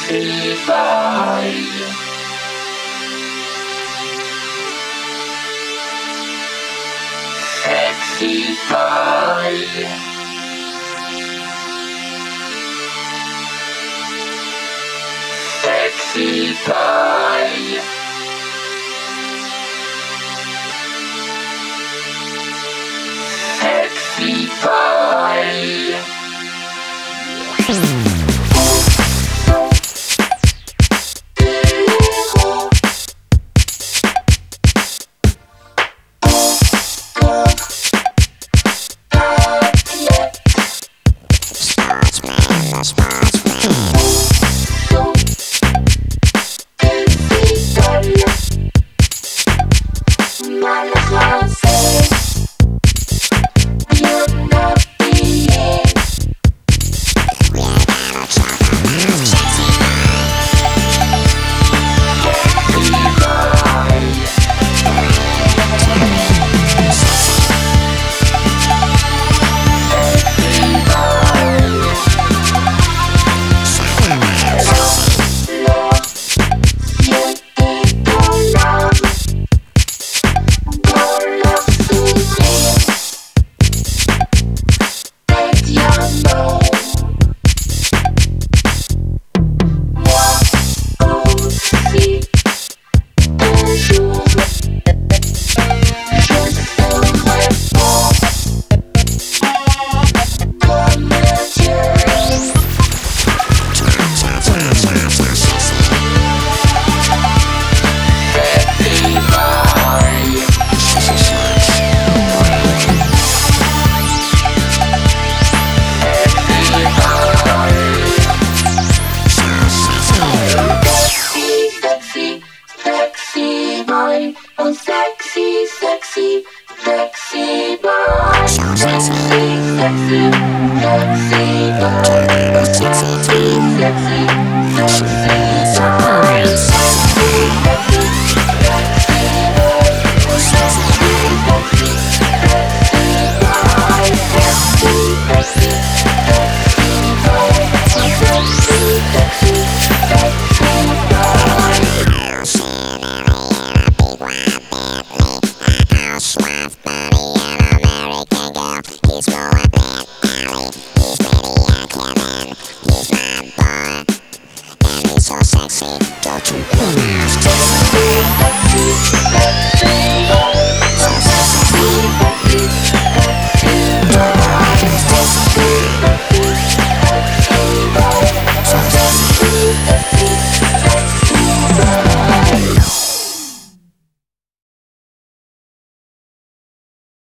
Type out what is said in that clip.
Sexy boy. Sexy boy. Sexy boy. Sexy boy. Oh, sexy, sexy, sexy boy. Sexy, sexy, sexy boy. Sexy, sexy, sexy boy. Sexy, sexy, sexy boy. Sexy, sexy, sexy boy. Sexy, sexy, sexy boy. Sexy, sexy, sexy boy. Housewife, body, an American girl. He's more a bad alley. He's pretty and clever. He's my boy, and he's so sexy. Don't you be sexy, sexy.